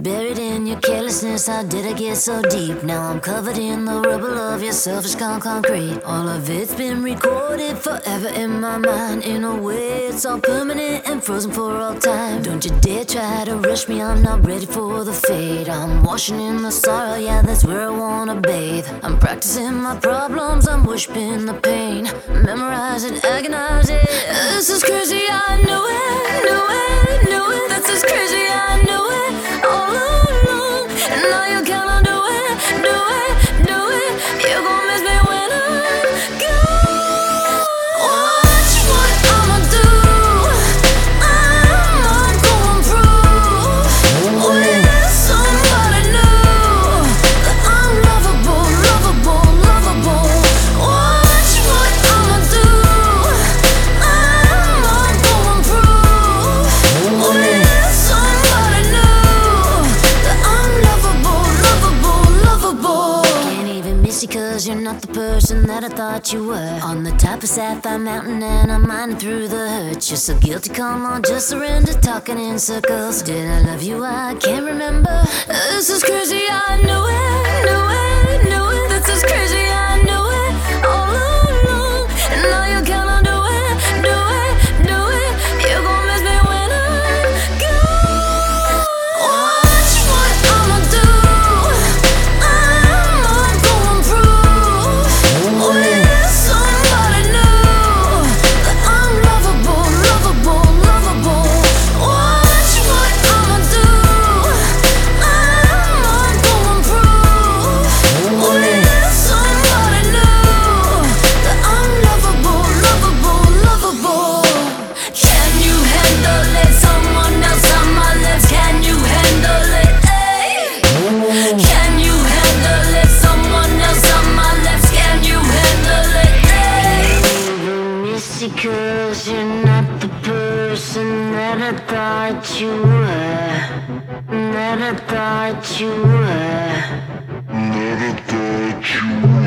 buried in your carelessness. How did I get so deep? Now I'm covered in the rubble of your selfish concrete. All of it's been recorded forever in my mind. In a way, it's all permanent and frozen for all time. Don't you dare try to rush me, I'm not ready for the fade. I'm washing in the sorrow, yeah, that's where I wanna bathe. I'm practicing my problems, I'm worshiping the pain. Memorize it, agonize it. This is crazy, I knew it, knew it, knew it. This is crazy, I knew it all along. And now you cannot do it, do it, do it. You're gonna miss me when I'm gone. Watch what I'ma do. I'm not gonna prove with somebody new that I'm lovable, lovable, lovable. Watch what I'ma do. I'm not gonna prove with somebody new that I'm lovable, lovable, lovable. Can't even miss you 'cause you're not the person that I thought you were. On the top of Sapphire Mountain and I'm minding through the hurt. You're so guilty, come on, just surrender, talking in circles. Did I love you? I can't remember. This is crazy, I knew it, knew it, knew it. This is crazy, I knew it all along. And now you cannot do it, do it, do it. You're gonna miss me when I'm gone. Watch what I'ma do. I'm not gonna prove with somebody new that I'm lovable, lovable, lovable. Watch what I'ma do. I'm not gonna prove with somebody new that I'm lovable, lovable, lovable. Can you handle it? Someone else on my lips. Can you handle it? Ay? Can you handle it? Someone else on my lips. Can you handle it? Ay? Miss you 'cause you're not the person that I thought you were. That I thought you were. That I thought you were.